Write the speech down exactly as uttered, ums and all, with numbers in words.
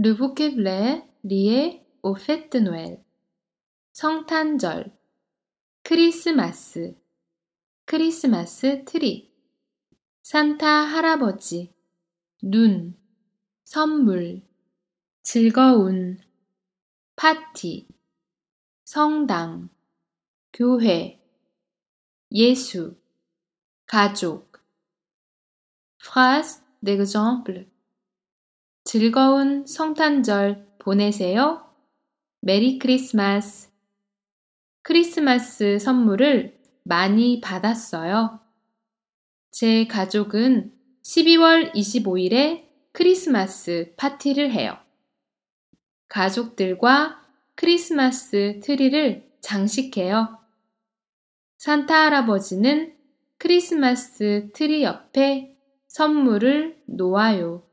Le vocabulaire lié aux fêtes de Noël. 성탄절, 크리스마스, 크리스마스 트리, 산타 할아버지, 눈, 선물, 즐거운, 파티, 성당, 교회, 예수, 가족. Phrase d'exemple. 즐거운 성탄절 보내세요. 메리 크리스마스. 크리스마스 선물을 많이 받았어요. 제 가족은 십이월 이십오일에 크리스마스 파티를 해요. 가족들과 크리스마스 트리를 장식해요. 산타 할아버지는 크리스마스 트리 옆에 선물을 놓아요.